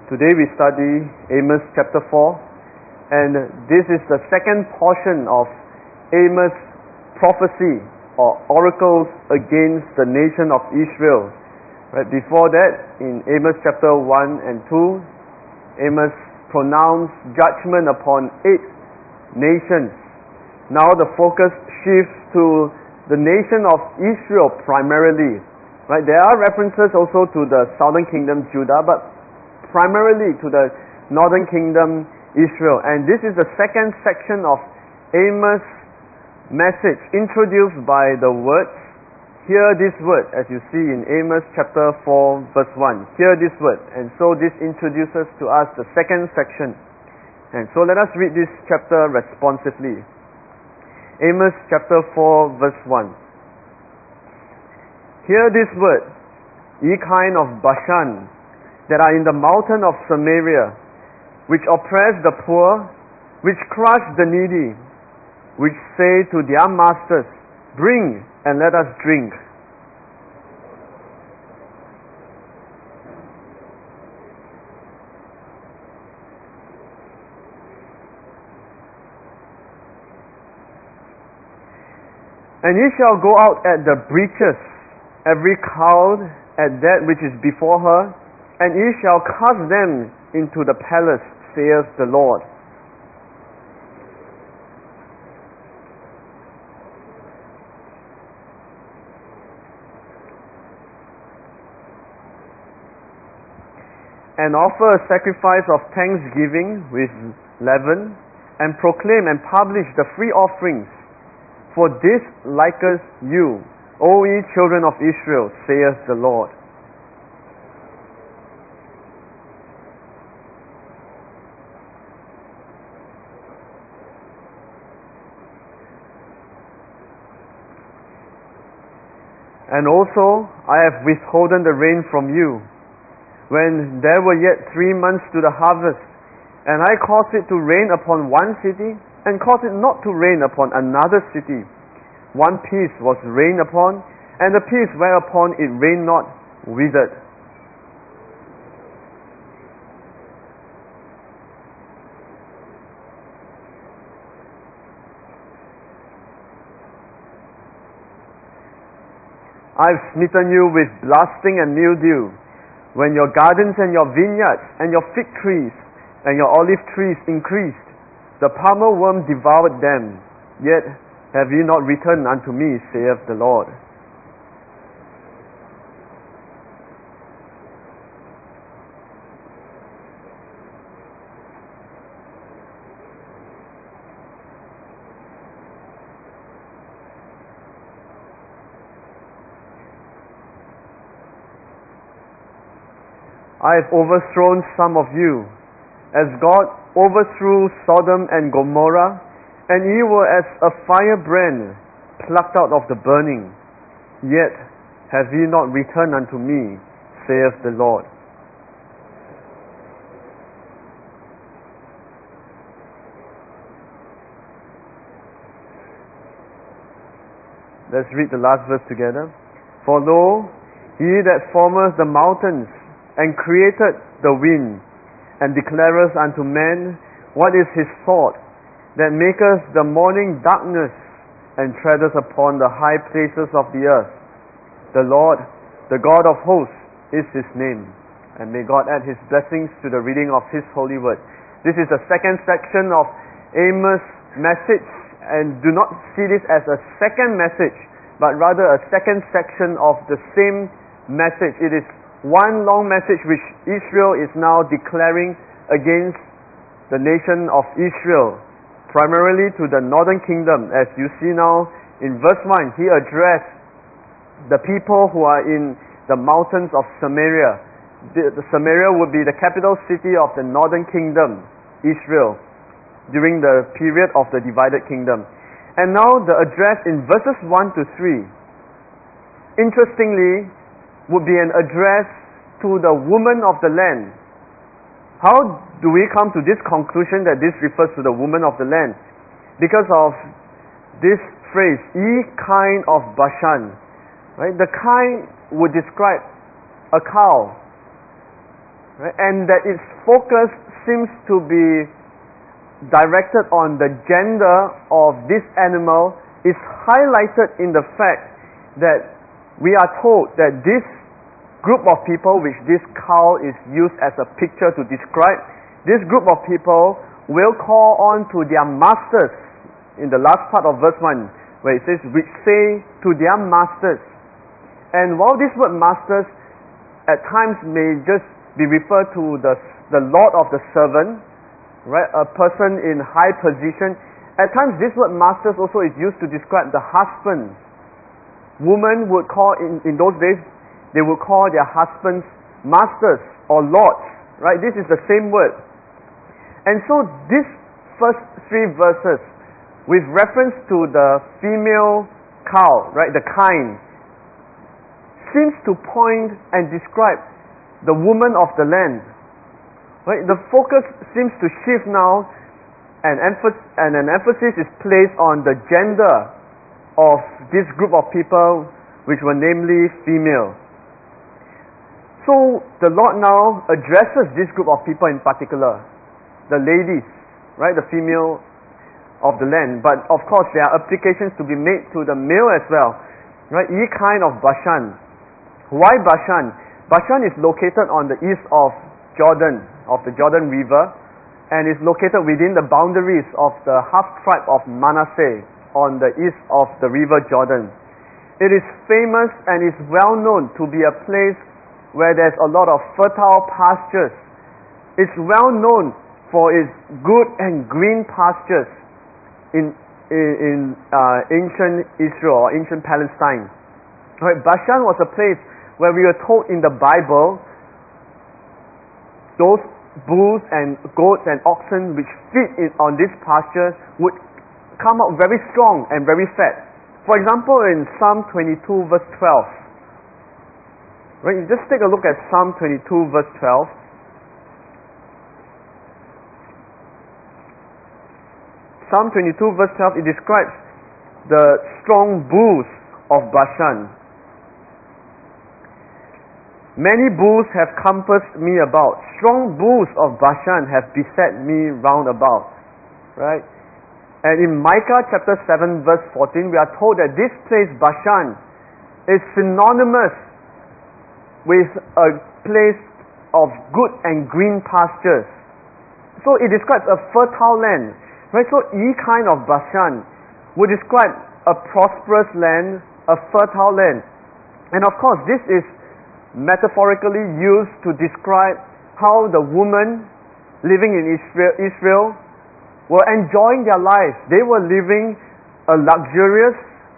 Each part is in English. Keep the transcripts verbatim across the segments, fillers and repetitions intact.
Today we study Amos chapter four, and this is the second portion of Amos' prophecy or oracles against the nation of Israel. Right before that, in Amos chapter one and two, Amos pronounced judgment upon eight nations. Now the focus shifts to the nation of Israel primarily. Right? There are references also to the southern kingdom Judah, but primarily to the northern kingdom Israel. And this is the second section of Amos' message, introduced by the words, hear this word, as you see in Amos chapter four verse one. Hear this word. And so this introduces to us the second section. And so let us read this chapter responsively. Amos chapter four verse one. Hear this word, ye kine of Bashan, that are in the mountain of Samaria, which oppress the poor, which crush the needy, which say to their masters, bring and let us drink. And ye shall go out at the breaches, every cloud at that which is before her, and ye shall cast them into the palace, saith the Lord. And offer a sacrifice of thanksgiving with leaven, and proclaim and publish the free offerings. For this liketh you, O ye children of Israel, saith the Lord. And also I have withholden the rain from you, when there were yet three months to the harvest, and I caused it to rain upon one city, and caused it not to rain upon another city. One piece was rained upon, and the piece whereupon it rained not withered. I have smitten you with blasting and mildew, when your gardens and your vineyards and your fig trees and your olive trees increased. The palmer worm devoured them, yet have ye not returned unto me, saith the Lord. I have overthrown some of you, as God overthrew Sodom and Gomorrah, and ye were as a firebrand plucked out of the burning. Yet have ye not returned unto me, saith the Lord. Let's read the last verse together. For lo, he that formeth the mountains, and created the wind, and declareth unto man what is his thought, that maketh the morning darkness, and treadeth upon the high places of the earth. The Lord, the God of hosts, is his name. And may God add his blessings to the reading of his holy word. This is the second section of Amos' message, and do not see this as a second message, but rather a second section of the same message. It is one long message which Israel is now declaring against the nation of Israel, primarily to the northern kingdom. As you see now in verse one, he addressed the people who are in the mountains of Samaria. The, the Samaria would be the capital city of the northern kingdom, Israel, during the period of the divided kingdom. And now the address in verses one to three, interestingly, would be an address to the woman of the land. How do we come to this conclusion that this refers to the woman of the land? Because of this phrase, ye kine of Bashan. Right? The kine would describe a cow. right? And that its focus seems to be directed on the gender of this animal is highlighted in the fact that we are told that this group of people, which this cow is used as a picture to describe, this group of people will call on to their masters in the last part of verse one, where it says, which say to their masters. And while this word masters at times may just be referred to the, the lord of the servant, right, a person in high position, at times this word masters also is used to describe the husband. Women would call, in, in those days, they would call their husbands masters or lords, right? This is the same word. And so these first three verses, with reference to the female cow, right, the kine, seems to point and describe the woman of the land. Right? The focus seems to shift now, and, emph- and an emphasis is placed on the gender of this group of people, which were namely female. So the Lord now addresses this group of people in particular, the ladies, right, the female of the land. But of course there are applications to be made to the male as well, right? Ye kind of Bashan. Why Bashan? Bashan is located on the east of Jordan, of the Jordan River, and is located within the boundaries of the half tribe of Manasseh on the east of the river Jordan. It is famous and is well known to be a place where there's a lot of fertile pastures. It's well known for its good and green pastures in in, in uh, ancient Israel or ancient Palestine. Right, Bashan was a place where we are told in the Bible those bulls and goats and oxen which feed in, on this pasture would come out very strong and very fat. For example, in Psalm twenty-two verse twelve, right, you just take a look at Psalm twenty-two verse twelve. Psalm twenty-two verse twelve, it describes the strong bulls of Bashan. Many bulls have compassed me about. Strong bulls of Bashan have beset me round about. Right? And in Micah chapter seven verse fourteen, we are told that this place, Bashan, is synonymous with a place of good and green pastures. So it describes a fertile land. Right? So Ye kind of Bashan would describe a prosperous land, a fertile land. And of course, this is metaphorically used to describe how the women living in Israel, Israel were enjoying their lives. They were living a luxurious,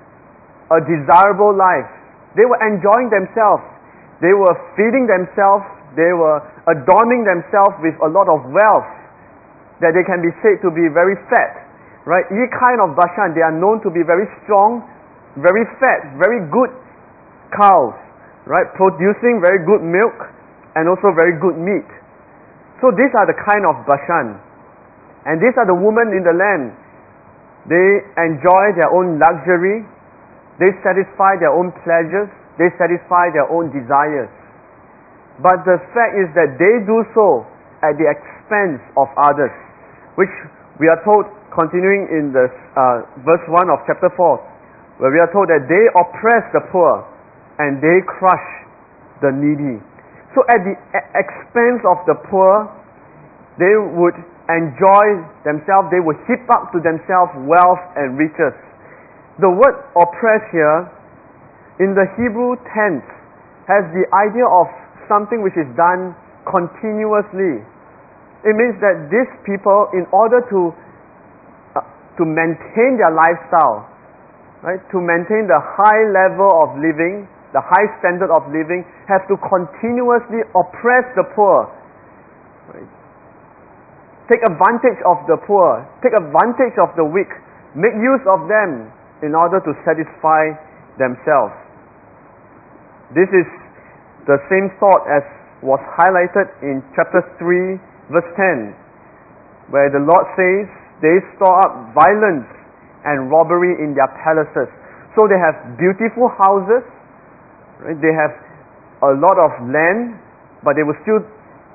a desirable life. They were enjoying themselves. They were feeding themselves. They were adorning themselves with a lot of wealth that they can be said to be very fat. Right? Ye kind of Bashan, they are known to be very strong, very fat, very good cows. Right, producing very good milk and also very good meat. So these are the kind of Bashan. And these are the women in the land. They enjoy their own luxury. They satisfy their own pleasures. They satisfy their own desires. But the fact is that they do so at the expense of others, which we are told, continuing in the uh, verse one of chapter four, where we are told that they oppress the poor and they crush the needy. So at the expense of the poor, they would enjoy themselves, they would heap up to themselves wealth and riches. The word oppress here, in the Hebrew tense, has the idea of something which is done continuously. It means that these people, in order to uh, to maintain their lifestyle, right, to maintain the high level of living, the high standard of living, have to continuously oppress the poor. Right? Take advantage of the poor, take advantage of the weak, make use of them in order to satisfy themselves. This is the same thought as was highlighted in chapter three verse ten, where the Lord says, they store up violence and robbery in their palaces. So they have beautiful houses, right? They have a lot of land, but they will still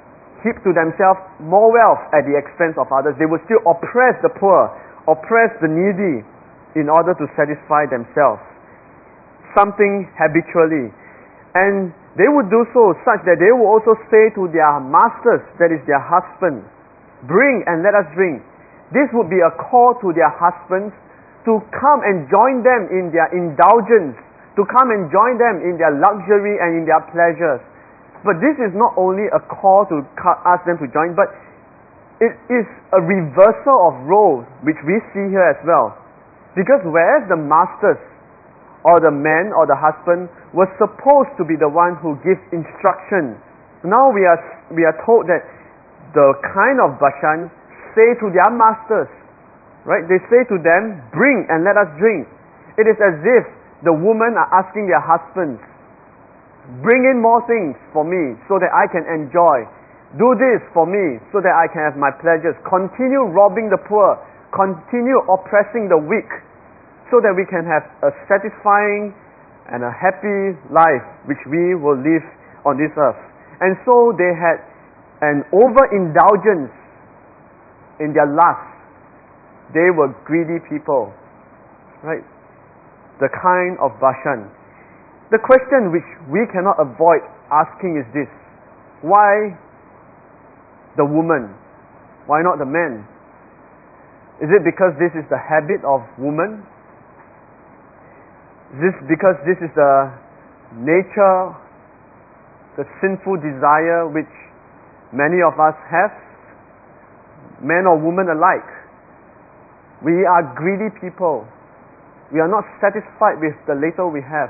keep to themselves more wealth at the expense of others. They would still oppress the poor, oppress the needy in order to satisfy themselves. Something habitually. And they would do so such that they would also say to their masters, that is their husbands, bring and let us drink. This would be a call to their husbands to come and join them in their indulgence, to come and join them in their luxury and in their pleasures. But this is not only a call to ask them to join, but it is a reversal of roles which we see here as well. Because whereas the masters or the man or the husband was supposed to be the one who gives instruction, now we are we are told that the kind of Bashan say to their masters, right? They say to them, bring and let us drink. It is as if the women are asking their husbands, bring in more things for me so that I can enjoy. Do this for me so that I can have my pleasures. Continue robbing the poor. Continue oppressing the weak so that we can have a satisfying and a happy life which we will live on this earth. And so they had an overindulgence in their lust. They were greedy people, right? The kind of Bashan. The question which we cannot avoid asking is this: why the woman? Why not the man? Is it because this is the habit of woman? Is this because this is the nature, the sinful desire which many of us have, men or women alike? We are greedy people. We are not satisfied with the little we have.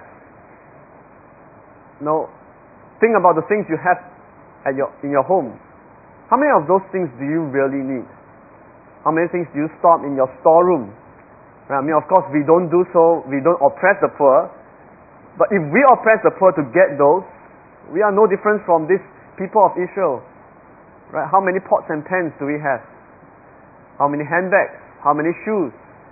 No, think about the things you have at your in your home. How many of those things do you really need? How many things do you store in your storeroom? I mean, of course, we don't do so. We don't oppress the poor. But if we oppress the poor to get those, we are no different from these people of Israel. Right? How many pots and pans do we have? How many handbags? How many shoes?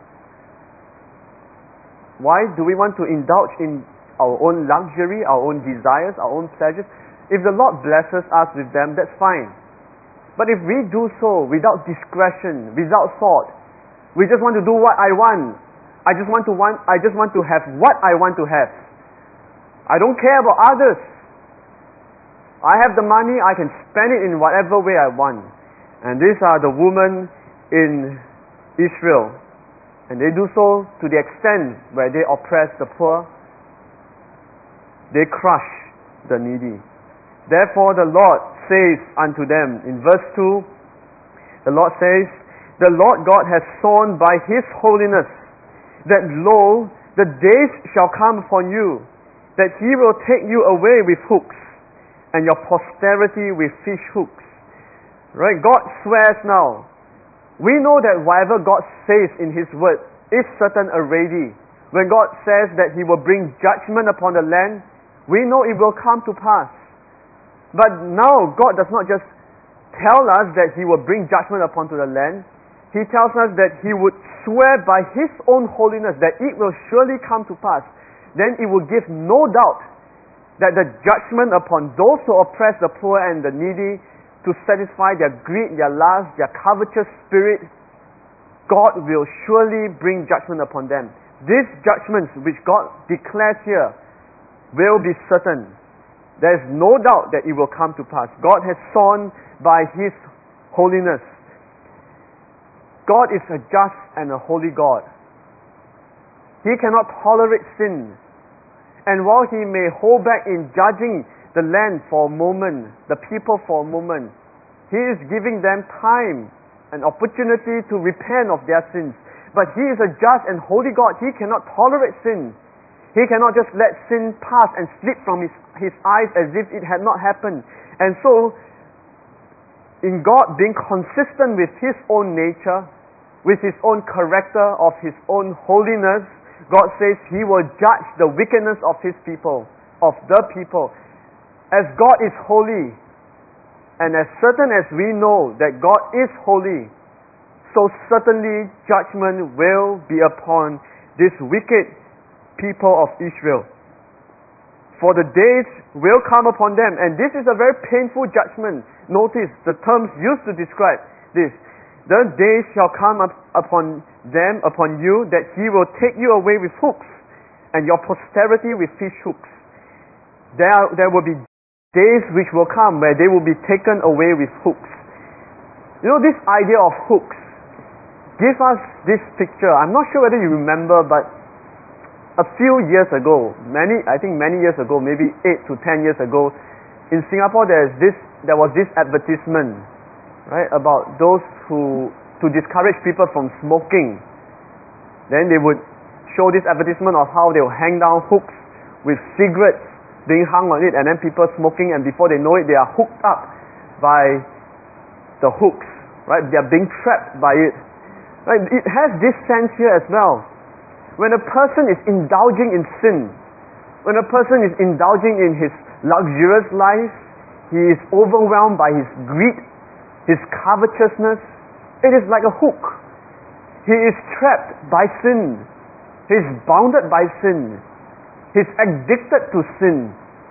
Why do we want to indulge in our own luxury, our own desires, our own pleasures? If the Lord blesses us with them, that's fine. But if we do so without discretion, without thought, we just want to do what I want. I just want to want. I just want to have what I want to have. I don't care about others. I have the money. I can spend it in whatever way I want. And these are the women in Israel. And they do so to the extent where they oppress the poor. They crush the needy. Therefore the Lord says unto them, in verse two, the Lord says, the Lord God has sworn by His holiness that, lo, the days shall come upon you, that He will take you away with hooks, and your posterity with fish hooks. Right? God swears now. We know that whatever God says in His word is certain already. When God says that He will bring judgment upon the land, we know it will come to pass. But now God does not just tell us that He will bring judgment upon the land. He tells us that He would swear by His own holiness that it will surely come to pass. Then it will give no doubt that the judgment upon those who oppress the poor and the needy, to satisfy their greed, their lust, their covetous spirit, God will surely bring judgment upon them. These judgments which God declares here will be certain. There is no doubt that it will come to pass. God has sworn by His holiness. God is a just and a holy God. He cannot tolerate sin. And while He may hold back in judging the land for a moment, the people for a moment, He is giving them time, an opportunity to repent of their sins. But He is a just and holy God. He cannot tolerate sin. He cannot just let sin pass and slip from His, his eyes as if it had not happened. And so, in God being consistent with His own nature, with His own character of His own holiness, God says He will judge the wickedness of His people, of the people. As God is holy, and as certain as we know that God is holy, so certainly judgment will be upon this wicked people of Israel. For the days will come upon them, and this is a very painful judgment. Notice the terms used to describe this. The days shall come up upon them, upon you, that he will take you away with hooks, and your posterity with fish hooks. There, there will be days which will come where they will be taken away with hooks. You know, this idea of hooks give us this picture. I'm not sure whether you remember, but a few years ago, many I think many years ago, maybe eight to ten years ago, in Singapore there is this there was this advertisement, right, about those who to discourage people from smoking. Then they would show this advertisement of how they will hang down hooks with cigarettes being hung on it, and then people smoking, and before they know it, they are hooked up by the hooks, right? They are being trapped by it. Right? It has this sense here as well. When a person is indulging in sin, when a person is indulging in his luxurious life, he is overwhelmed by his greed, his covetousness. It is like a hook. He is trapped by sin. He is bounded by sin. He is addicted to sin.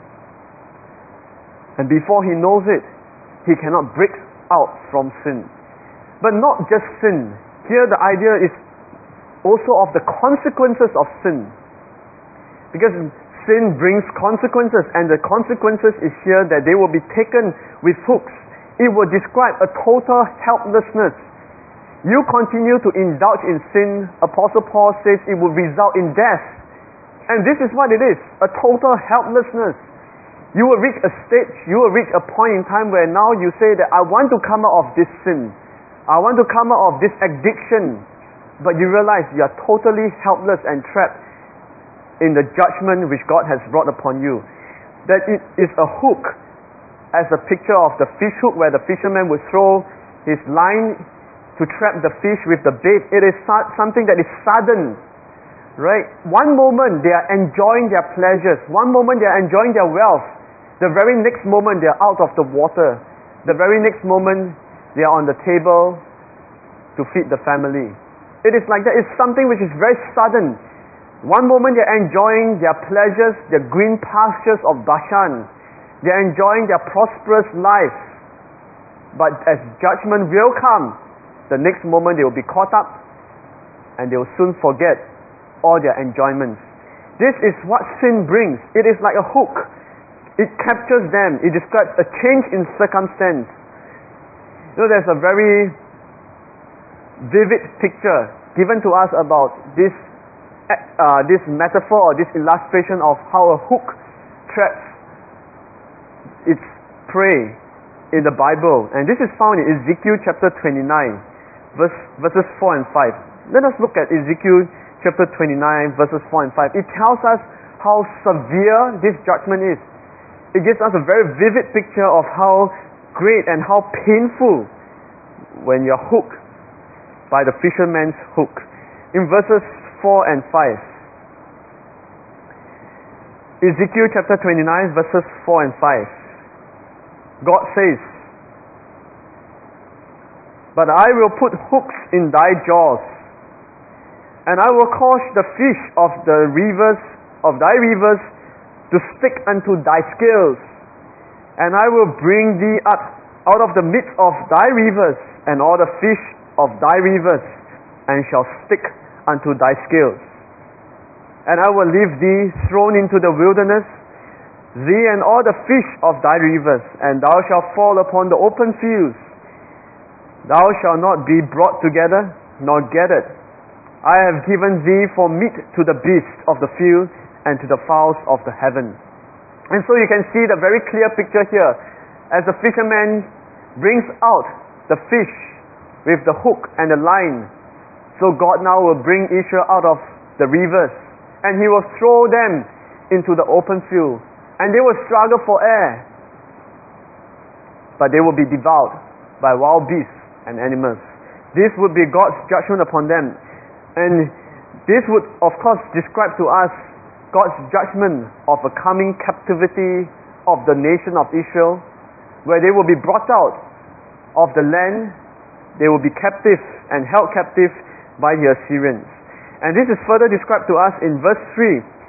And before he knows it, he cannot break out from sin. But not just sin. Here the idea is also of the consequences of sin. Because sin brings consequences, and the consequences is here that they will be taken with hooks. It will describe a total helplessness. You continue to indulge in sin, Apostle Paul says it will result in death. And this is what it is, a total helplessness. You will reach a stage, you will reach a point in time where now you say that I want to come out of this sin. I want to come out of this addiction. But you realize you are totally helpless and trapped in the judgment which God has brought upon you. That it is a hook, as a picture of the fish hook where the fisherman would throw his line to trap the fish with the bait. It is something that is sudden, right? One moment they are enjoying their pleasures. One moment they are enjoying their wealth. The very next moment they are out of the water. The very next moment they are on the table to feed the family. It is like that. It's something which is very sudden. One moment they're enjoying their pleasures, their green pastures of Bashan. They're enjoying their prosperous life. But as judgment will come, the next moment they will be caught up and they will soon forget all their enjoyments. This is what sin brings. It is like a hook. It captures them. It describes a change in circumstance. You know, there's a very vivid picture given to us about this uh, this metaphor or this illustration of how a hook traps its prey in the Bible, and this is found in Ezekiel chapter twenty-nine, verse, verses four and five. Let us look at Ezekiel chapter twenty-nine, verses four and five. It tells us how severe this judgment is. It gives us a very vivid picture of how great and how painful when you're hooked by the fisherman's hook. In verses four and five, Ezekiel chapter twenty-nine, verses four and five, God says, "But I will put hooks in thy jaws, and I will cause the fish of the rivers of thy rivers to stick unto thy scales, and I will bring thee up out of the midst of thy rivers, and all the fish of thy rivers, and shall stick unto thy scales. And I will leave thee thrown into the wilderness, thee and all the fish of thy rivers, and thou shalt fall upon the open fields. Thou shalt not be brought together, nor gathered. I have given thee for meat to the beasts of the field, and to the fowls of the heaven." And so you can see the very clear picture here, as the fisherman brings out the fish with the hook and the line. So God now will bring Israel out of the rivers, and He will throw them into the open field, and they will struggle for air, but they will be devoured by wild beasts and animals. This would be God's judgment upon them, and this would of course describe to us God's judgment of a coming captivity of the nation of Israel, where they will be brought out of the land. They will be captive and held captive by the Assyrians. And this is further described to us in verse three.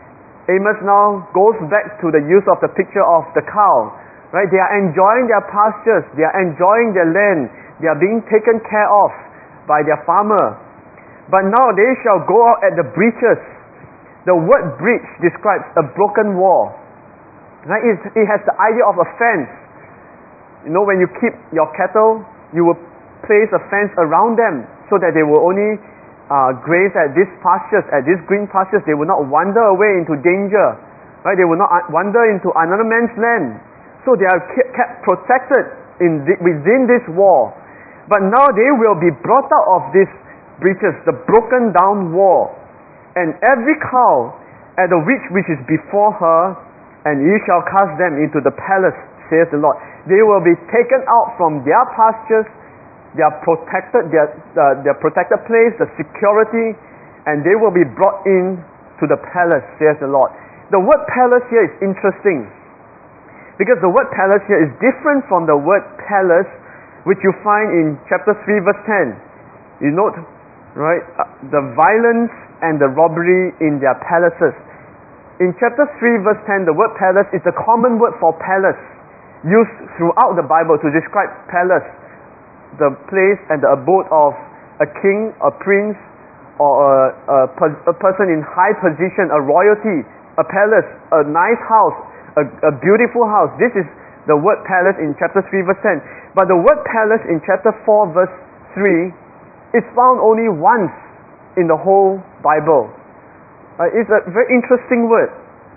Amos now goes back to the use of the picture of the cow. Right? They are enjoying their pastures, they are enjoying their land, they are being taken care of by their farmer. But now they shall go out at the breaches. The word breach describes a broken wall. Right? It, it has the idea of a fence. You know, when you keep your cattle, you will place a fence around them so that they will only uh, graze at these pastures, at these green pastures. They will not wander away into danger. Right? They will not wander into another man's land. So they are kept protected in the, within this wall. But now they will be brought out of these breaches, the broken down wall. And every cow at the which which is before her, and ye shall cast them into the palace, saith the Lord. They will be taken out from their pastures, their protected, their, uh, their protected place, the security, and they will be brought in to the palace, saith the Lord. The word palace here is interesting, because the word palace here is different from the word palace which you find in chapter three verse ten. You note, right, uh, the violence and the robbery in their palaces. In chapter three verse ten, the word palace is the common word for palace, used throughout the Bible to describe palace, the place and the abode of a king, a prince, or a, a, a person in high position, a royalty, a palace, a nice house, a, a beautiful house. This is the word palace in chapter three verse ten. But the word palace in chapter four verse three is found only once in the whole Bible. Uh, it's a very interesting word.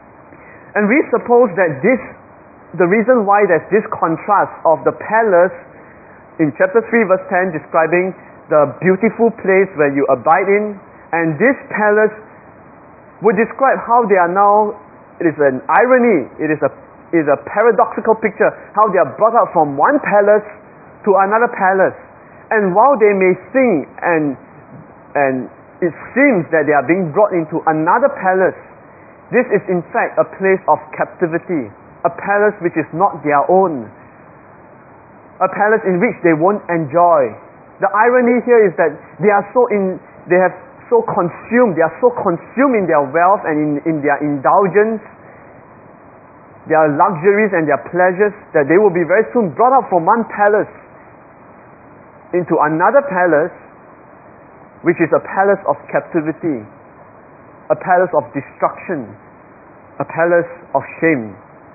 And we suppose that this, the reason why there's this contrast of the palace in chapter three verse ten describing the beautiful place where you abide in, and this palace would describe how they are now. It is an irony, it is a, it is a paradoxical picture, how they are brought out from one palace to another palace. And while they may sing and and it seems that they are being brought into another palace, this is in fact a place of captivity, a palace which is not their own, a palace in which they won't enjoy. The irony here is that they are so in, they have so consumed, they are so consumed in their wealth and in, in their indulgence, their luxuries and their pleasures, that they will be very soon brought out from one palace into another palace, which is a palace of captivity, a palace of destruction, a palace of shame.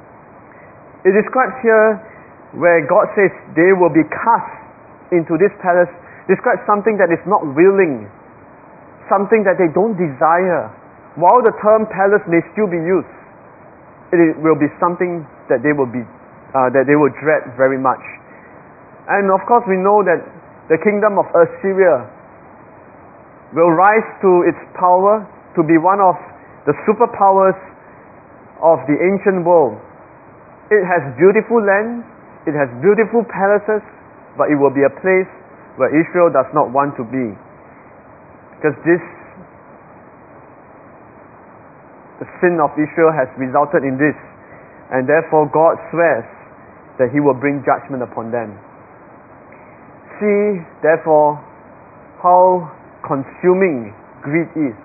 It describes here where God says they will be cast into this palace, describes something that is not willing, something that they don't desire. While the term palace may still be used, it will be something that they will be uh, that they will dread very much. And of course we know that the kingdom of Assyria will rise to its power to be one of the superpowers of the ancient world. It has beautiful land, it has beautiful palaces, but it will be a place where Israel does not want to be. Because this, the sin of Israel has resulted in this, and therefore God swears that He will bring judgment upon them. See, therefore, how consuming greed is.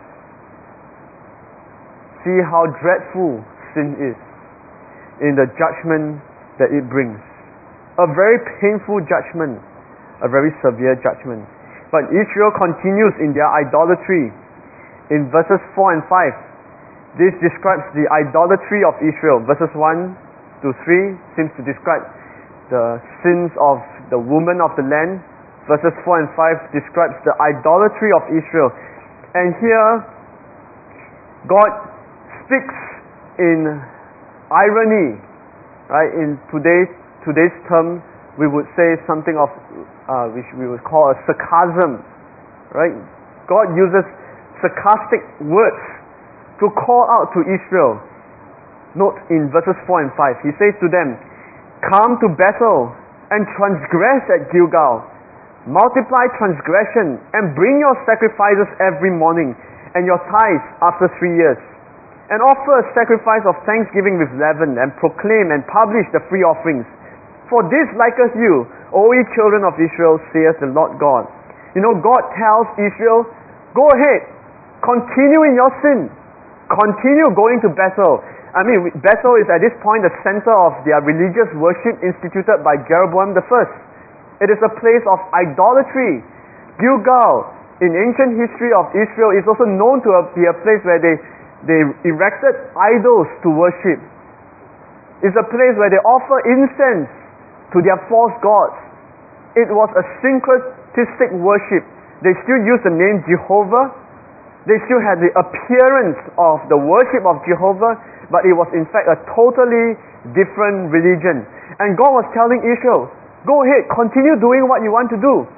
See how dreadful sin is in the judgment that it brings. A very painful judgment, a very severe judgment. But Israel continues in their idolatry. In verses four and five, this describes the idolatry of Israel. Verses one to three seems to describe the sins of the woman of the land. Verses four and five describes the idolatry of Israel. And here, God speaks in irony. Right? In today's today's term, we would say something of uh, which we would call a sarcasm, right? God uses sarcastic words to call out to Israel. Note in verses four and five, He says to them, "Come to Bethel and transgress at Gilgal. Multiply transgression and bring your sacrifices every morning and your tithes after three years. And offer a sacrifice of thanksgiving with leaven and proclaim and publish the free offerings. For this liketh you, O ye children of Israel, saith the Lord God." You know, God tells Israel, go ahead, continue in your sin. continue going to Bethel. I mean, Bethel is at this point the center of their religious worship instituted by Jeroboam the First. It is a place of idolatry. Gilgal, in ancient history of Israel, is also known to be a place where they, they erected idols to worship. It's a place where they offer incense to their false gods. It was a syncretistic worship. They still used the name Jehovah. They still had the appearance of the worship of Jehovah, but it was in fact a totally different religion. And God was telling Israel, go ahead, continue doing what you want to do.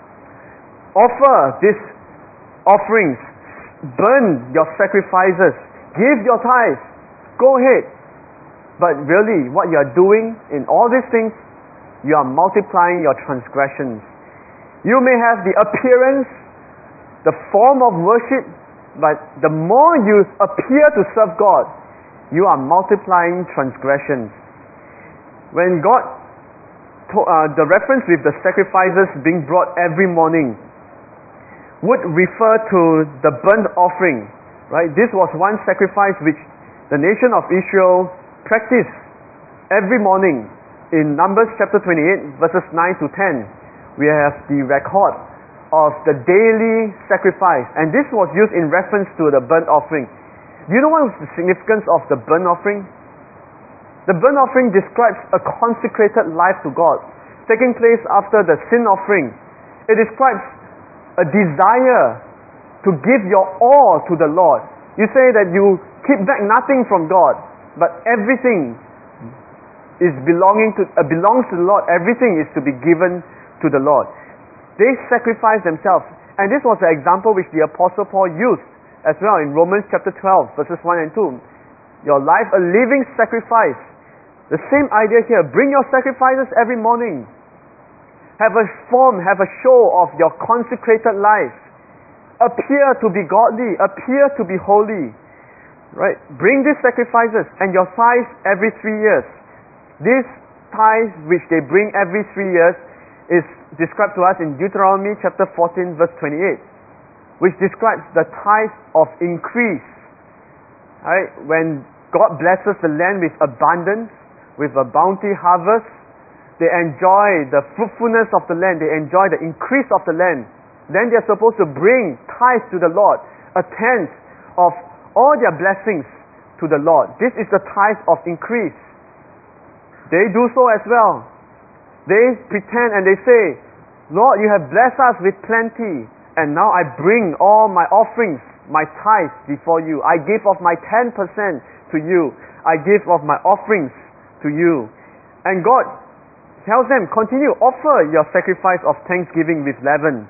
Offer these offerings, burn your sacrifices, give your tithes, go ahead. But really, what you are doing in all these things, you are multiplying your transgressions. You may have the appearance, the form of worship, but the more you appear to serve God, you are multiplying transgressions. When God, to, uh, the reference with the sacrifices being brought every morning would refer to the burnt offering, right? This was one sacrifice which the nation of Israel practiced every morning. In Numbers chapter twenty-eight, verses nine to ten, we have the record of the daily sacrifice, and this was used in reference to the burnt offering. Do you know what is the significance of the burnt offering? The burnt offering describes a consecrated life to God, taking place after the sin offering. It describes a desire to give your all to the Lord. You say that you keep back nothing from God, but everything is belonging to uh, belongs to the Lord. Everything is to be given to the Lord. They sacrificed themselves, and this was the example which the Apostle Paul used as well in Romans chapter twelve, verses one and two. Your life a living sacrifice. The same idea here. Bring your sacrifices every morning. Have a form, have a show of your consecrated life. Appear to be godly, appear to be holy. Right? Bring these sacrifices and your tithes every three years. These tithes which they bring every three years is described to us in Deuteronomy chapter fourteen, verse twenty-eight, which describes the tithe of increase. Right? When God blesses the land with abundance, with a bounty harvest, they enjoy the fruitfulness of the land, they enjoy the increase of the land. Then they are supposed to bring tithes to the Lord, a tenth of all their blessings to the Lord. This is the tithe of increase. They do so as well. They pretend and they say, Lord, you have blessed us with plenty, and now I bring all my offerings, my tithes before you. I give of my ten percent to you. I give of my offerings to you. And God tells them, continue, offer your sacrifice of thanksgiving with leaven.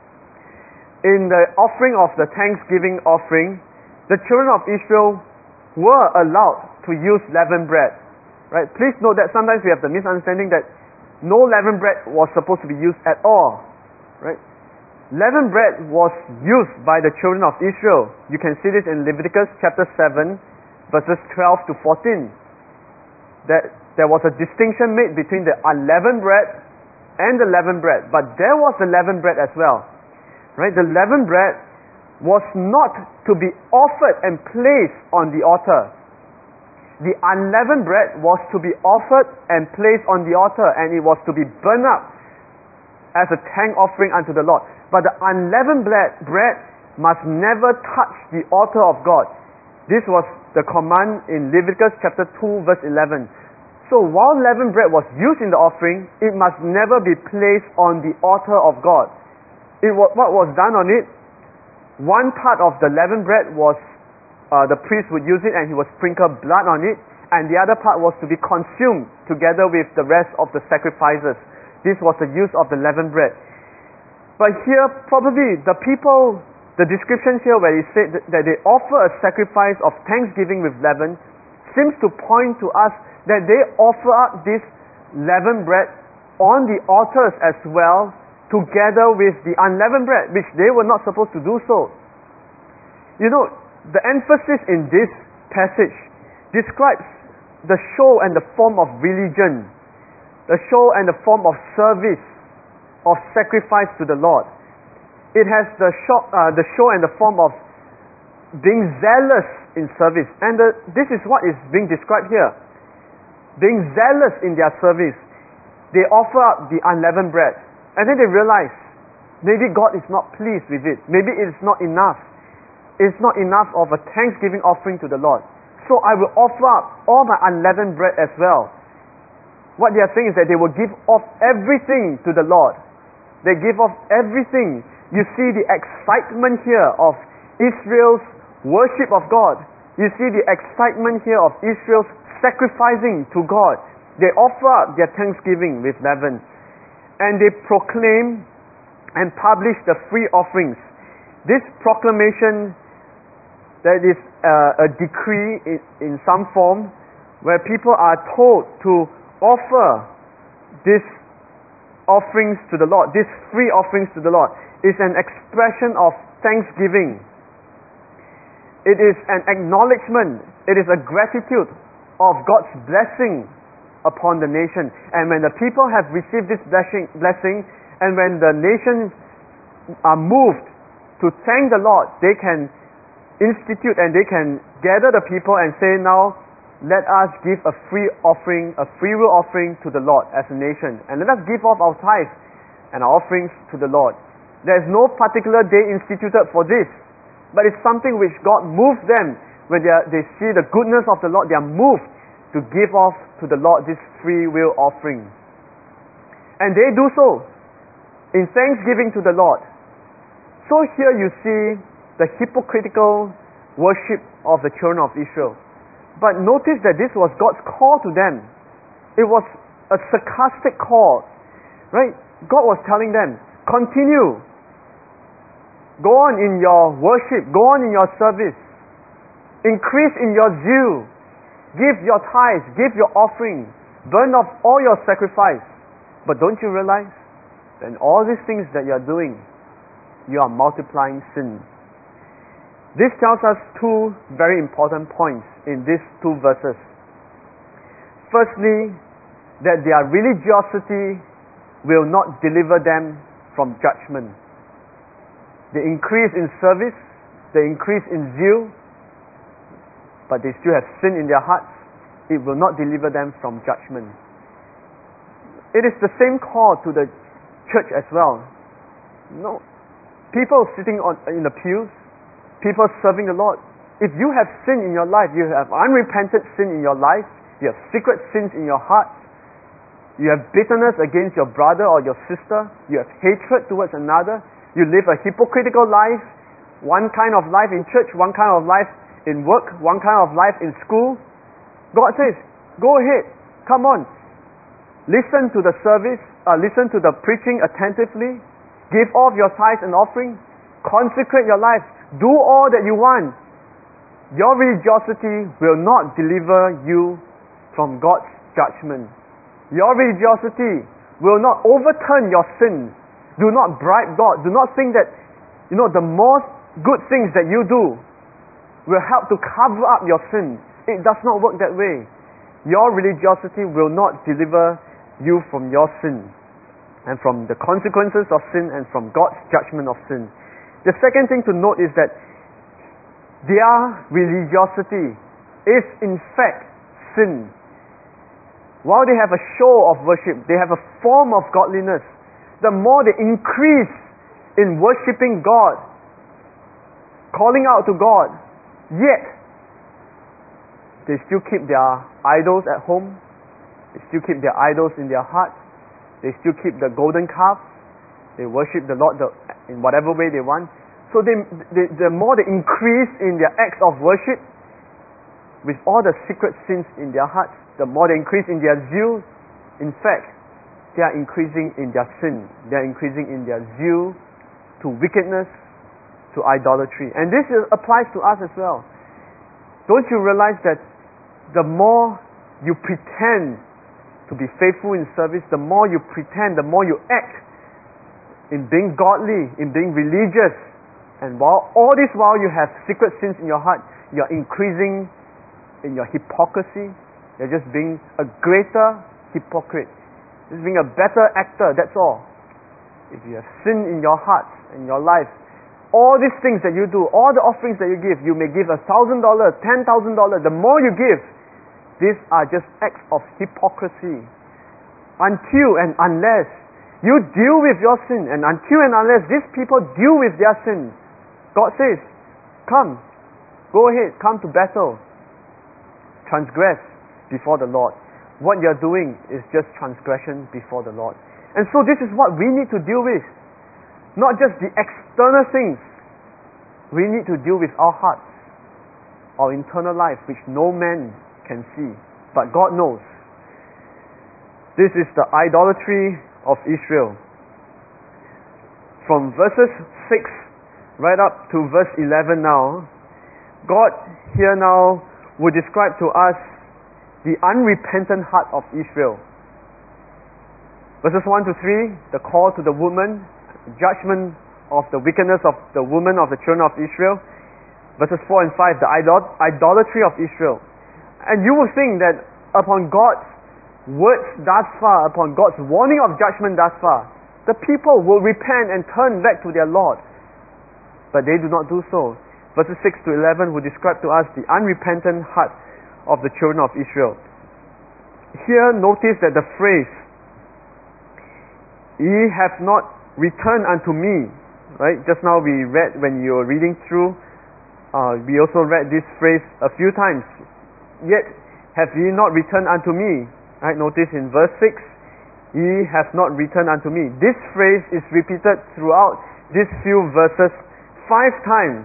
In the offering of the thanksgiving offering, the children of Israel were allowed to use leavened bread. Right? Please note that sometimes we have the misunderstanding that no leavened bread was supposed to be used at all. Right? Leavened bread was used by the children of Israel. You can see this in Leviticus chapter seven, verses twelve to fourteen. That there was a distinction made between the unleavened bread and the leavened bread. But there was the leavened bread as well. Right? The leavened bread was not to be offered and placed on the altar. The unleavened bread was to be offered and placed on the altar, and it was to be burned up as a thank offering unto the Lord. But the unleavened bread, bread must never touch the altar of God. This was the command in Leviticus chapter two, verse eleven. So while leavened bread was used in the offering, it must never be placed on the altar of God. It was, what was done on it? One part of the leavened bread was Uh, the priest would use it and he would sprinkle blood on it, and the other part was to be consumed together with the rest of the sacrifices. This was the use of the leavened bread. But here, probably the people, the description here where he said that, that they offer a sacrifice of thanksgiving with leaven, seems to point to us that they offer up this leavened bread on the altars as well, together with the unleavened bread, which they were not supposed to do so. You know, the emphasis in this passage describes the show and the form of religion, the show and the form of service, of sacrifice to the Lord. It has the show, uh, the show and the form of being zealous in service. And the, this is what is being described here. Being zealous in their service. They offer up the unleavened bread. And then they realize, maybe God is not pleased with it. Maybe it is not enough. It's not enough of a thanksgiving offering to the Lord. So I will offer up all my unleavened bread as well. What they are saying is that they will give off everything to the Lord. They give off everything. You see the excitement here of Israel's worship of God. You see the excitement here of Israel's sacrificing to God. They offer up their thanksgiving with leaven. And they proclaim and publish the free offerings. This proclamation, that is uh, a decree in, in some form, where people are told to offer these offerings to the Lord, these free offerings to the Lord, is an expression of thanksgiving. It is an acknowledgement, it is a gratitude of God's blessing upon the nation. And when the people have received this blessing, blessing and when the nations are moved to thank the Lord, they can institute and they can gather the people and say, now let us give a free offering, a free will offering to the Lord as a nation, and let us give off our tithes and our offerings to the Lord. There is no particular day instituted for this, but it's something which God moves them when they, are, they see the goodness of the Lord. They are moved to give off to the Lord this free will offering, and they do so in thanksgiving to the Lord. So here you see the hypocritical worship of the children of Israel. But notice that this was God's call to them. It was a sarcastic call, right? God was telling them, continue. Go on in your worship. Go on in your service. Increase in your zeal. Give your tithes. Give your offering. Burn off all your sacrifice. But don't you realize that in all these things that you are doing, you are multiplying sin. This tells us two very important points in these two verses. Firstly, that their religiosity will not deliver them from judgment. They increase in service, they increase in zeal, but they still have sin in their hearts. It will not deliver them from judgment. It is the same call to the church as well. No, people sitting on in the pews, people serving the Lord. If you have sin in your life, you have unrepented sin in your life, you have secret sins in your heart, you have bitterness against your brother or your sister, you have hatred towards another, you live a hypocritical life, one kind of life in church, one kind of life in work, one kind of life in school, God says, go ahead, come on, listen to the service, uh, listen to the preaching attentively, give off your tithes and offering, consecrate your life, do all that you want. Your religiosity will not deliver you from God's judgment. Your religiosity will not overturn your sins. Do not bribe God. Do not think that, you know, the more good things that you do will help to cover up your sin. It does not work that way. Your religiosity will not deliver you from your sin and from the consequences of sin and from God's judgment of sin. The second thing to note is that their religiosity is in fact sin. While they have a show of worship, they have a form of godliness, the more they increase in worshipping God, calling out to God, yet they still keep their idols at home, they still keep their idols in their heart, they still keep the golden calf, they worship the Lord in whatever way they want. So they, they, the more they increase in their acts of worship, with all the secret sins in their hearts, the more they increase in their zeal, in fact, they are increasing in their sin. They are increasing in their zeal to wickedness, to idolatry. And this is, applies to us as well. Don't you realize that the more you pretend to be faithful in service, the more you pretend, the more you act in being godly, in being religious, and while all this while you have secret sins in your heart, you're increasing in your hypocrisy. You're just being a greater hypocrite. Just being a better actor, that's all. If you have sin in your heart, in your life, all these things that you do, all the offerings that you give, you may give a thousand dollars, ten thousand dollars, the more you give, these are just acts of hypocrisy. Until and unless you deal with your sin, and until and unless these people deal with their sin, God says, come, go ahead, come to battle. Transgress before the Lord. What you're doing is just transgression before the Lord. And so this is what we need to deal with. Not just the external things. We need to deal with our hearts, our internal life, which no man can see, but God knows. This is the idolatry of Israel. From verses six right up to verse eleven now, God here now will describe to us the unrepentant heart of Israel. Verses one to three, the call to the woman, judgment of the wickedness of the woman of the children of Israel. Verses four and five, the idol- idolatry of Israel. And you will think that upon God's words thus far, upon God's warning of judgment thus far, the people will repent and turn back to their Lord. But they do not do so. Verses six to eleven will describe to us the unrepentant heart of the children of Israel. Here notice that the phrase, ye have not returned unto me, right? Just now we read, when you were reading through, uh, we also read this phrase a few times. Yet have ye not returned unto me, right? Notice in verse six, ye have not returned unto me. This phrase is repeated throughout these few verses five times,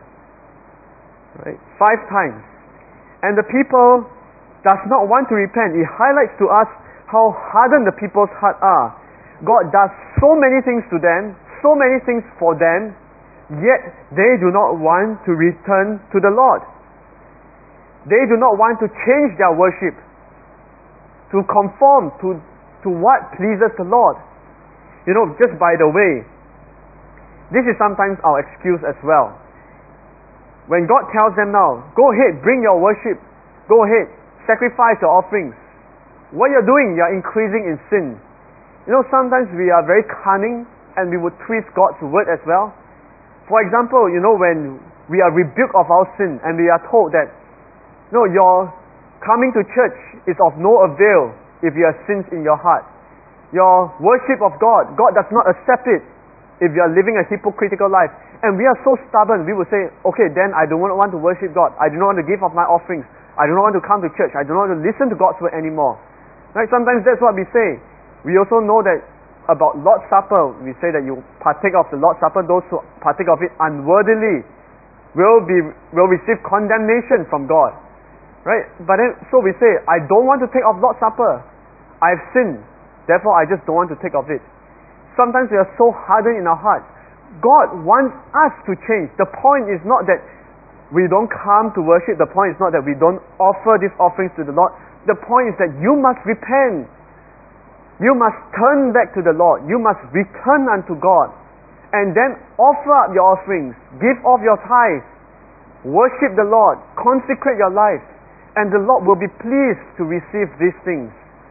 right? Five times. And the people does not want to repent. It highlights to us how hardened the people's heart are. God does so many things to them, so many things for them, yet they do not want to return to the Lord. They do not want to change their worship to conform to, to what pleases the Lord. You know, just by the way, this is sometimes our excuse as well. When God tells them now, go ahead, bring your worship, go ahead, sacrifice your offerings, what you're doing, you're increasing in sin. You know, sometimes we are very cunning and we would twist God's word as well. For example, you know, when we are rebuked of our sin and we are told that, no, your coming to church is of no avail if you have sins in your heart. Your worship of God, God does not accept it if you are living a hypocritical life. And we are so stubborn, we will say, okay, then I don't want to worship God. I do not want to give of my offerings. I do not want to come to church. I do not want to listen to God's word anymore. Right? Sometimes that's what we say. We also know that about Lord's Supper, we say that you partake of the Lord's Supper, those who partake of it unworthily will be will receive condemnation from God. Right? But then, so we say, I don't want to take of Lord's Supper. I've sinned. Therefore, I just don't want to take of it. Sometimes we are so hardened in our hearts. God wants us to change. The point is not that we don't come to worship. The point is not that we don't offer these offerings to the Lord. The point is that you must repent. You must turn back to the Lord. You must return unto God. And then offer up your offerings. Give off your tithes. Worship the Lord. Consecrate your life. And the Lord will be pleased to receive these things.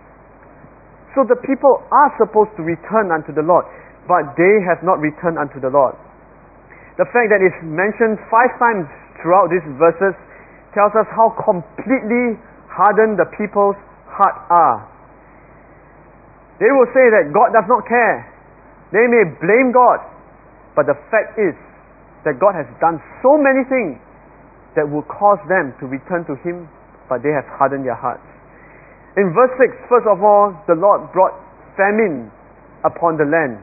So the people are supposed to return unto the Lord, but they have not returned unto the Lord. The fact that it's mentioned five times throughout these verses tells us how completely hardened the people's heart are. They will say that God does not care. They may blame God, but the fact is that God has done so many things that will cause them to return to Him, but they have hardened their hearts. In verse six, first of all, the Lord brought famine upon the land.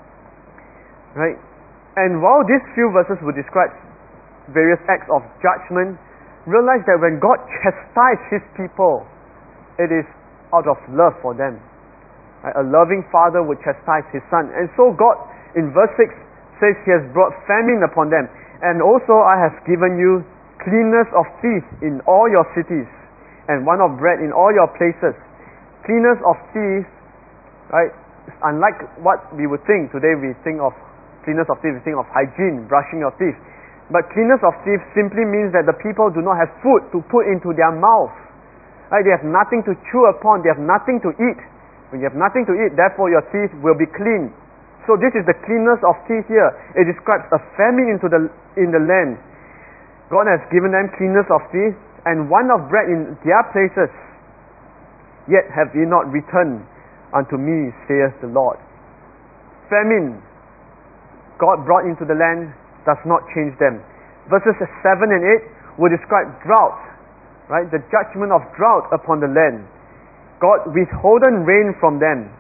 Right? And while these few verses will describe various acts of judgment, realize that when God chastises His people, it is out of love for them. Right? A loving father would chastise his son. And so God, in verse six, says He has brought famine upon them. And also, I have given you cleanness of teeth in all your cities, and one of bread in all your places. Cleanness of teeth, right? Unlike what we would think today, we think of cleanness of teeth, we think of hygiene, brushing your teeth. But cleanness of teeth simply means that the people do not have food to put into their mouth. Right? They have nothing to chew upon. They have nothing to eat. When you have nothing to eat, therefore your teeth will be clean. So this is the cleanness of teeth here. It describes a famine into the in the land. God has given them cleanness of teeth and want of bread in their places. Yet have ye not returned unto me, saith the Lord. Famine God brought into the land does not change them. Verses seven and eight will describe drought, right? The judgment of drought upon the land. God withholden rain from them.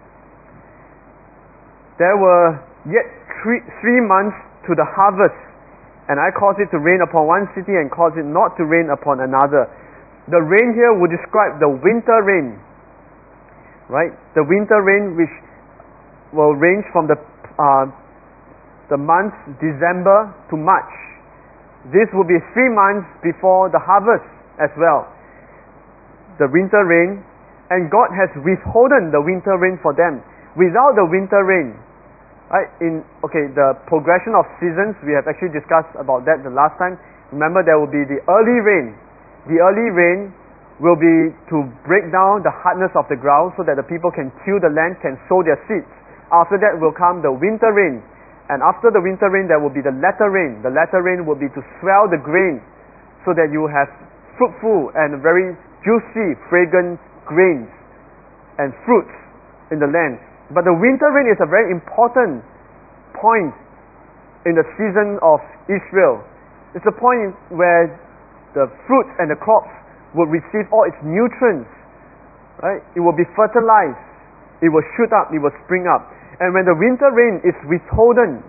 There were yet three, three months to the harvest, and I caused it to rain upon one city and caused it not to rain upon another. The rain here would describe the winter rain, right? The winter rain which will range from the uh, the month December to March. This will be three months before the harvest as well. The winter rain, and God has withholden the winter rain for them. Without the winter rain, right? In okay, the progression of seasons, we have actually discussed about that the last time. Remember, there will be the early rain. The early rain will be to break down the hardness of the ground so that the people can till the land, can sow their seeds. After that will come the winter rain. And after the winter rain, there will be the latter rain. The latter rain will be to swell the grain so that you have fruitful and very juicy, fragrant grains and fruits in the land. But the winter rain is a very important point in the season of Israel. It's a point where the fruits and the crops will receive all its nutrients. Right? It will be fertilized. It will shoot up. It will spring up. And when the winter rain is withholden,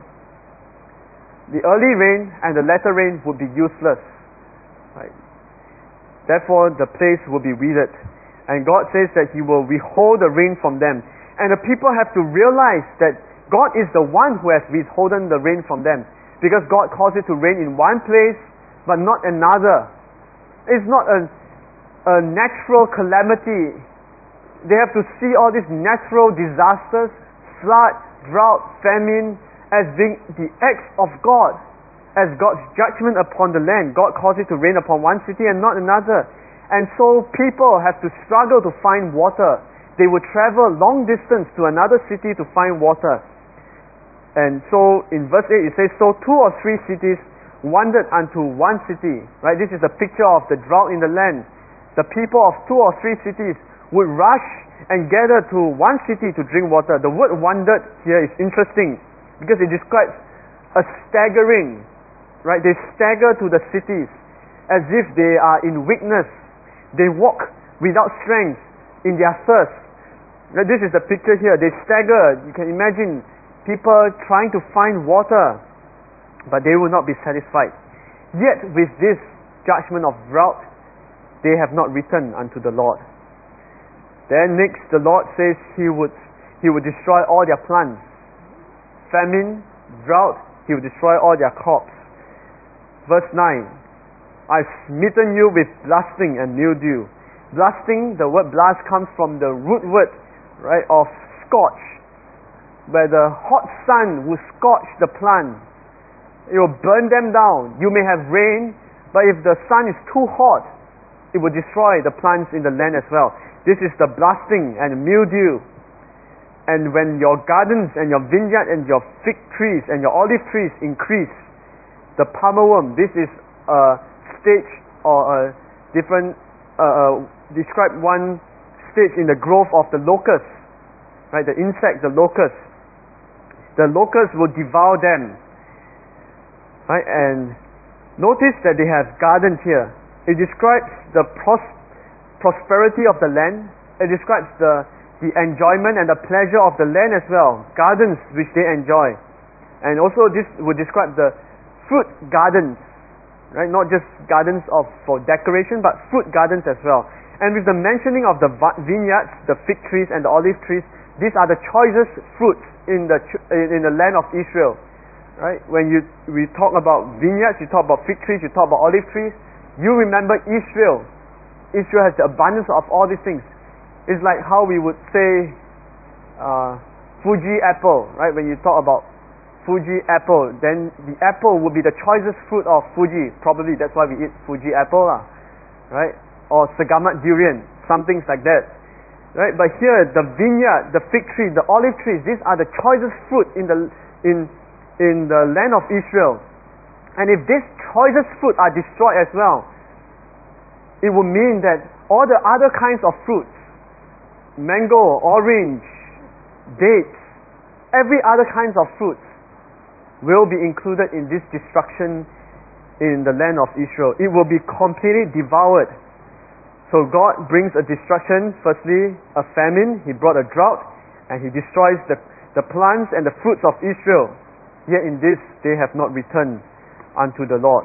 the early rain and the latter rain would be useless. Right? Therefore, the place will be withered. And God says that He will withhold the rain from them. And the people have to realize that God is the one who has withholden the rain from them. Because God caused it to rain in one place, but not another. It's not a, a natural calamity. They have to see all these natural disasters, flood, drought, famine, as being the acts of God, as God's judgment upon the land. God caused it to rain upon one city and not another. And so people have to struggle to find water. They would travel long distance to another city to find water. And so in verse eight it says, so two or three cities wandered unto one city. Right? This is a picture of the drought in the land. The people of two or three cities would rush and gather to one city to drink water. The word wandered here is interesting because it describes a staggering. Right? They stagger to the cities as if they are in weakness. They walk without strength in their thirst. Now, this is the picture here. They stagger. You can imagine people trying to find water, but they will not be satisfied. Yet with this judgment of drought, they have not returned unto the Lord. Then next, the Lord says He would He would destroy all their plants. Famine, drought, He would destroy all their crops. Verse nine, I've smitten you with blasting and mildew. Blasting, the word blast comes from the root word, right, of scorch, where the hot sun will scorch the plant. It will burn them down. You may have rain, but if the sun is too hot, it will destroy the plants in the land as well. This is the blasting and mildew. And when your gardens and your vineyard and your fig trees and your olive trees increase, the palmer worm, this is a stage or a different, uh, uh, describe one stage in the growth of the locust, right? The insect, the locust. The locust will devour them, right? And notice that they have gardens here. It describes the pros- prosperity of the land. It describes the the enjoyment and the pleasure of the land as well. Gardens which they enjoy, and also this would describe the fruit gardens, right? Not just gardens of for decoration, but fruit gardens as well. And with the mentioning of the vineyards, the fig trees, and the olive trees, these are the choicest fruits in the in the land of Israel, right? When you we talk about vineyards, you talk about fig trees, you talk about olive trees, you remember Israel. Israel has the abundance of all these things. It's like how we would say uh, Fuji apple, right? When you talk about Fuji apple, then the apple would be the choicest fruit of Fuji. Probably that's why we eat Fuji apple, lah, right? Or Segamat durian, some things like that. Right? But here, the vineyard, the fig tree, the olive trees, these are the choicest fruit in the in in the land of Israel. And if these choicest fruit are destroyed as well, it would mean that all the other kinds of fruits, mango, orange, dates, every other kinds of fruits will be included in this destruction in the land of Israel. It will be completely devoured. So God brings a destruction. Firstly, a famine. He brought a drought, and He destroys the, the plants and the fruits of Israel. Yet in this they have not returned unto the Lord.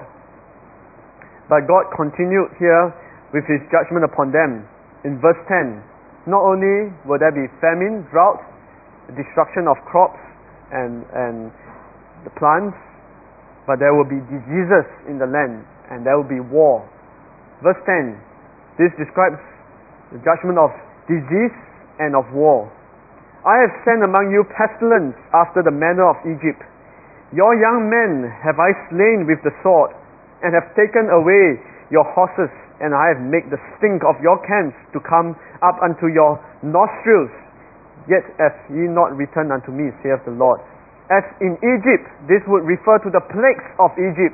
But God continued here with His judgment upon them. In verse ten, not only will there be famine, drought, destruction of crops and, and the plants, but there will be diseases in the land, and there will be war. Verse ten, this describes the judgment of disease and of war. I have sent among you pestilence after the manner of Egypt. Your young men have I slain with the sword, and have taken away your horses, and I have made the stink of your camps to come up unto your nostrils. Yet have ye not returned unto me, saith the Lord. As in Egypt, this would refer to the plagues of Egypt.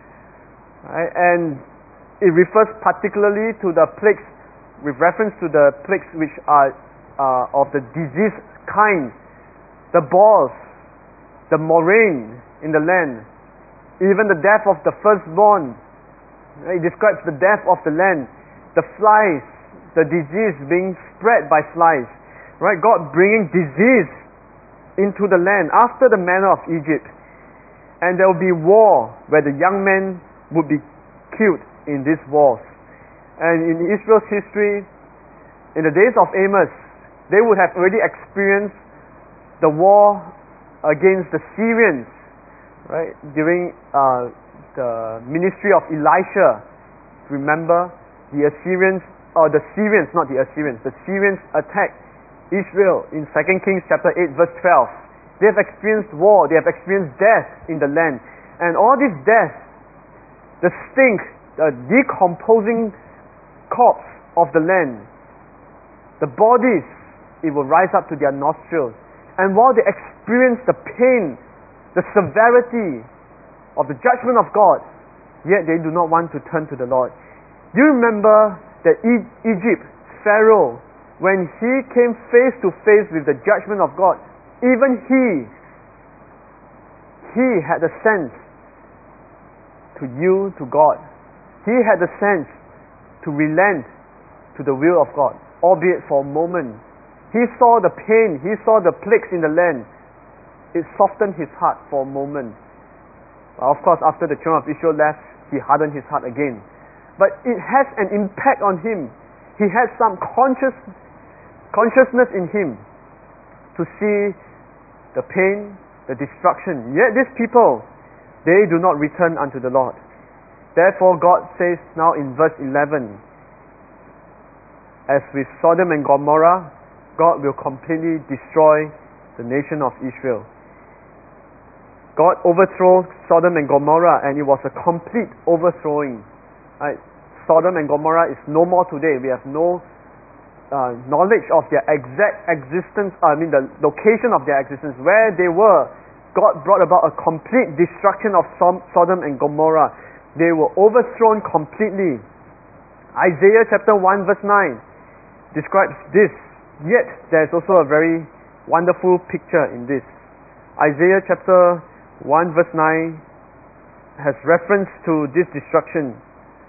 Right? And it refers particularly to the plagues, with reference to the plagues which are uh, of the disease kind, the boils, the murrain in the land, even the death of the firstborn. It describes the death of the land, the flies, the disease being spread by flies. Right? God bringing disease into the land after the manner of Egypt. And there will be war where the young men would be killed in these wars. And in Israel's history, in the days of Amos, they would have already experienced the war against the Syrians, right? During uh, the ministry of Elisha. Remember, the Assyrians, or the Syrians, not the Assyrians, the Syrians attacked Israel in Second Kings chapter eight verse twelve. They have experienced war, they have experienced death in the land. And all this death, the stink, the decomposing corpse of the land, the bodies, it will rise up to their nostrils. And while they experience the pain, the severity of the judgment of God, yet they do not want to turn to the Lord. Do you remember that e- Egypt, Pharaoh, when he came face to face with the judgment of God, even he, he had the sense to yield to God. He had the sense to relent to the will of God, albeit for a moment. He saw the pain, he saw the plagues in the land. It softened his heart for a moment. But of course, after the children of Israel left, he hardened his heart again. But it has an impact on him. He has some conscious consciousness in him to see the pain, the destruction. Yet these people, they do not return unto the Lord. Therefore God says now in verse eleven, as with Sodom and Gomorrah, God will completely destroy the nation of Israel. God overthrew Sodom and Gomorrah, and it was a complete overthrowing. Right? Sodom and Gomorrah is no more today. We have no uh, knowledge of their exact existence, I mean the location of their existence, where they were. God brought about a complete destruction of Sodom and Gomorrah. They were overthrown completely. Isaiah chapter one verse nine describes this. Yet there is also a very wonderful picture in this. Isaiah chapter one verse nine has reference to this destruction.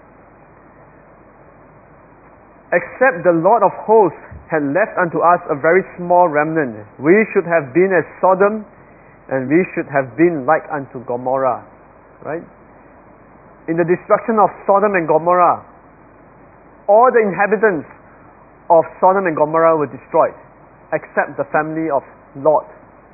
Except the Lord of hosts had left unto us a very small remnant, we should have been as Sodom, and we should have been like unto Gomorrah. Right? In the destruction of Sodom and Gomorrah, all the inhabitants of Sodom and Gomorrah were destroyed, except the family of Lot.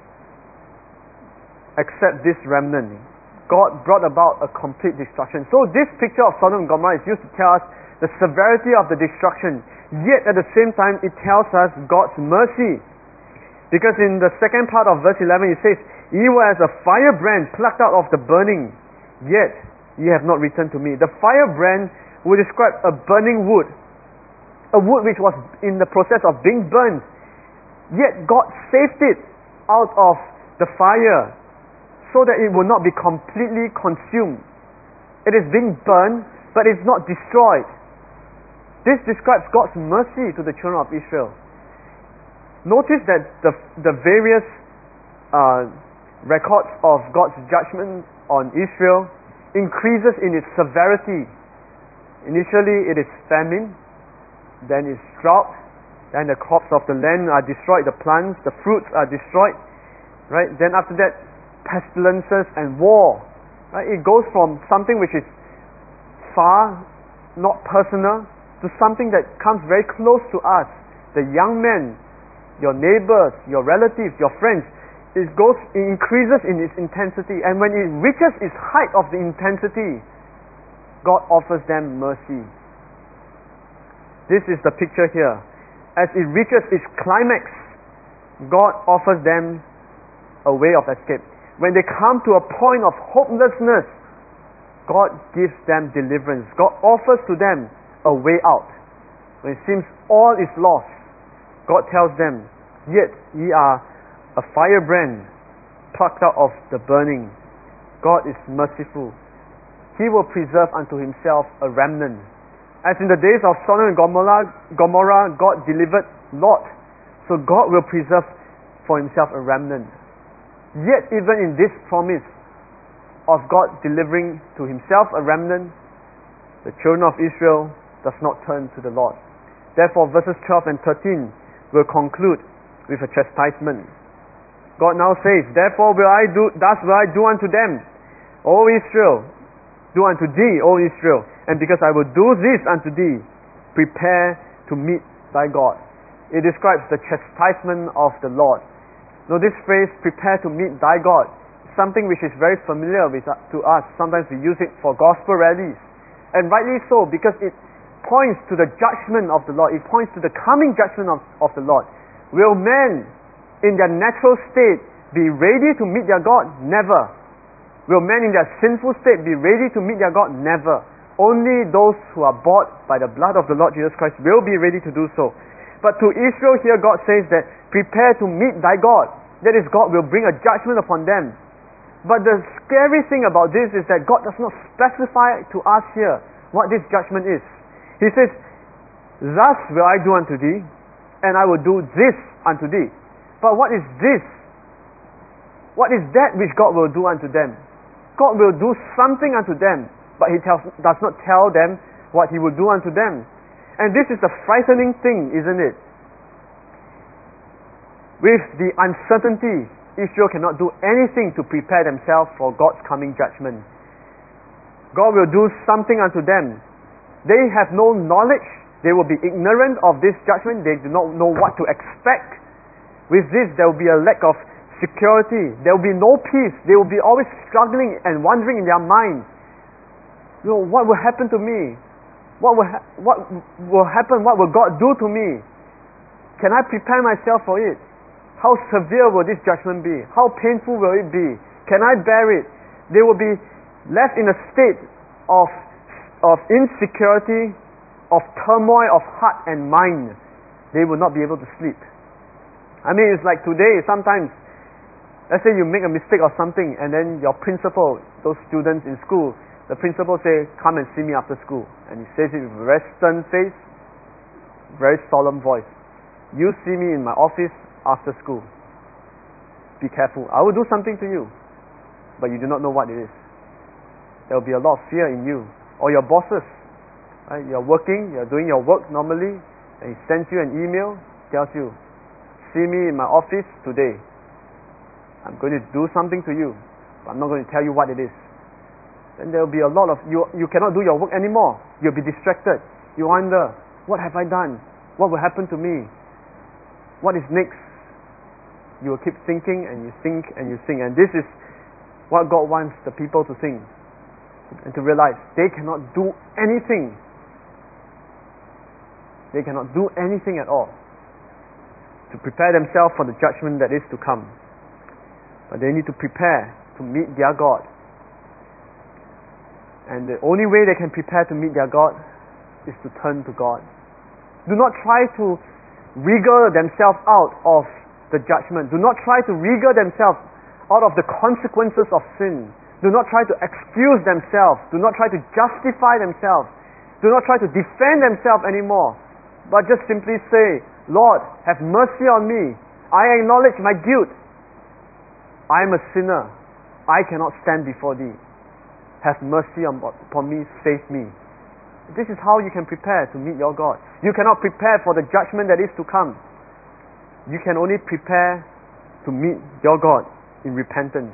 Except this remnant. God brought about a complete destruction. So this picture of Sodom and Gomorrah is used to tell us the severity of the destruction. Yet at the same time it tells us God's mercy. Because in the second part of verse eleven it says, "Ye were as a firebrand plucked out of the burning, yet ye have not returned to me." The firebrand would describe a burning wood. a wood which was in the process of being burned, yet God saved it out of the fire so that it will not be completely consumed. It is being burned, but it's not destroyed. This describes God's mercy to the children of Israel. Notice that the, the various uh, records of God's judgment on Israel increases in its severity. Initially it is famine, then it's drought, then the crops of the land are destroyed, the plants, the fruits are destroyed, right? Then after that, pestilences and war, right? It goes from something which is far, not personal, to something that comes very close to us. The young men, your neighbors, your relatives, your friends, it goes, it increases in its intensity, and when it reaches its height of the intensity, God offers them mercy. This is the picture here. As it reaches its climax, God offers them a way of escape. When they come to a point of hopelessness, God gives them deliverance. God offers to them a way out. When it seems all is lost, God tells them, "Yet ye are a firebrand plucked out of the burning." God is merciful. He will preserve unto himself a remnant. As in the days of Sodom and Gomorrah, Gomorrah, God delivered Lot. So God will preserve for himself a remnant. Yet even in this promise of God delivering to himself a remnant, the children of Israel does not turn to the Lord. Therefore verses twelve and thirteen will conclude with a chastisement. God now says, "Therefore will I do, thus will I do unto them, O Israel, do unto thee, O Israel, and because I will do this unto thee, prepare to meet thy God." It describes the chastisement of the Lord. Now this phrase, "prepare to meet thy God," is something which is very familiar with, to us. Sometimes we use it for gospel rallies, and rightly so, because it points to the judgment of the Lord. It points to the coming judgment of, of the Lord. Will men in their natural state be ready to meet their God? Never. Will men in their sinful state be ready to meet their God? Never. Only those who are bought by the blood of the Lord Jesus Christ will be ready to do so. But to Israel here, God says that prepare to meet thy God. That is, God will bring a judgment upon them. But the scary thing about this is that God does not specify to us here what this judgment is. He says, "Thus will I do unto thee, and I will do this unto thee." But what is this? What is that which God will do unto them? God will do something unto them, but He tells, does not tell them what He will do unto them. And this is a frightening thing, isn't it? With the uncertainty, Israel cannot do anything to prepare themselves for God's coming judgment. God will do something unto them. They have no knowledge. They will be ignorant of this judgment. They do not know what to expect. With this, there will be a lack of security. There will be no peace. They will be always struggling and wondering in their minds, you know, what will happen to me? What will ha- what will happen? What will God do to me? Can I prepare myself for it? How severe will this judgment be? How painful will it be? Can I bear it? They will be left in a state of of insecurity, of turmoil of heart and mind. They will not be able to sleep. I mean, it's like today, sometimes, let's say you make a mistake or something, and then your principal, those students in school, the principal say, "Come and see me after school." And he says it with a very stern face, very solemn voice. "You see me in my office after school. Be careful. I will do something to you, but you do not know what it is." There will be a lot of fear in you. Or your bosses, right? You're working, you're doing your work normally, and he sends you an email, tells you, "See me in my office today. I'm going to do something to you, but I'm not going to tell you what it is." Then there will be a lot of, you you cannot do your work anymore. You'll be distracted. You wonder, what have I done? What will happen to me? What is next? You will keep thinking and you think and you think. And this is what God wants the people to think and to realize. They cannot do anything. They cannot do anything at all to prepare themselves for the judgment that is to come. But they need to prepare to meet their God. And the only way they can prepare to meet their God is to turn to God. do not try to wriggle themselves out of the judgment. Do not try to wriggle themselves out of the consequences of sin. Do not try to excuse themselves. Do not try to justify themselves. Do not try to defend themselves anymore. But just simply say, Lord, have mercy on me. I acknowledge my guilt. I am a sinner. I cannot stand before thee. Have mercy upon me. Save me. This is how you can prepare to meet your God. You cannot prepare for the judgment that is to come. You can only prepare to meet your God in repentance.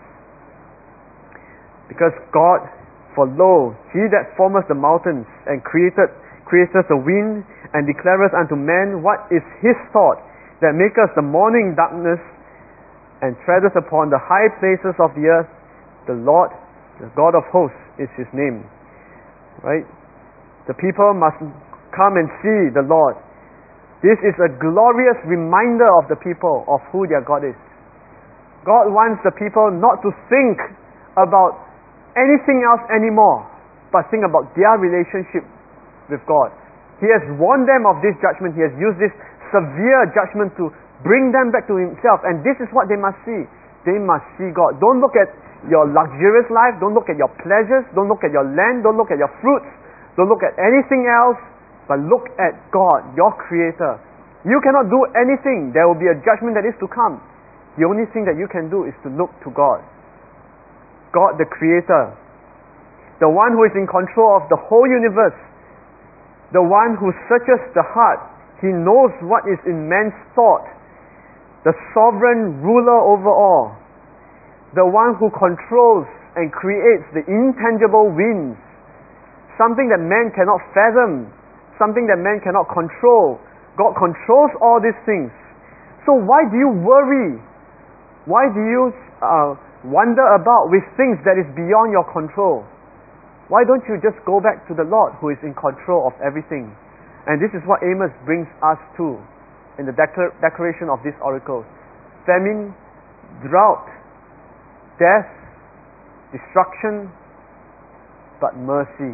Because God, for lo, he that formeth the mountains and created createth the wind and declareth unto man what is his thought, that maketh the morning darkness and treadeth upon the high places of the earth, the Lord, the God of hosts is his name. Right? The people must come and see the Lord. This is a glorious reminder of the people of who their God is. God wants the people not to think about anything else anymore, but think about their relationship with God. He has warned them of this judgment. He has used this severe judgment to bring them back to himself, and this is what they must see. They must see God. Don't look at your luxurious life. Don't look at your pleasures. Don't look at your land. Don't look at your fruits. Don't look at anything else, but look at God, your Creator. You cannot do anything. There will be a judgment that is to come. The only thing that you can do is to look to God. God the Creator, the one who is in control of the whole universe, the one who searches the heart. He knows what is in man's thought, the sovereign ruler over all, the one who controls and creates the intangible winds, something that man cannot fathom, something that man cannot control. God controls all these things. So why do you worry? Why do you uh, wander about with things that is beyond your control? Why don't you just go back to the Lord who is in control of everything? And this is what Amos brings us to in the declar- declaration of this oracle. Famine, drought, death, destruction, but mercy.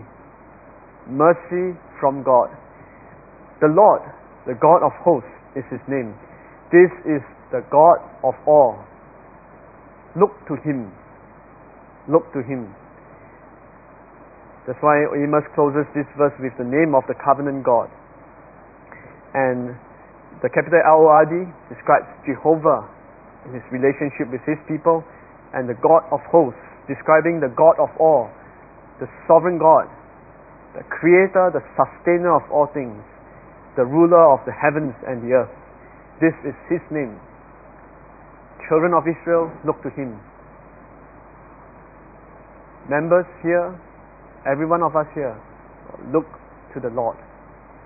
Mercy from God. The Lord, the God of hosts is his name. This is the God of all. Look to him. Look to him. That's why Amos closes this verse with the name of the covenant God. And the capital L O R D describes Jehovah in his relationship with his people, and the God of hosts, describing the God of all, the sovereign God, the creator, the sustainer of all things, the ruler of the heavens and the earth. This is his name. Children of Israel, look to him. Members here, every one of us here, look to the Lord.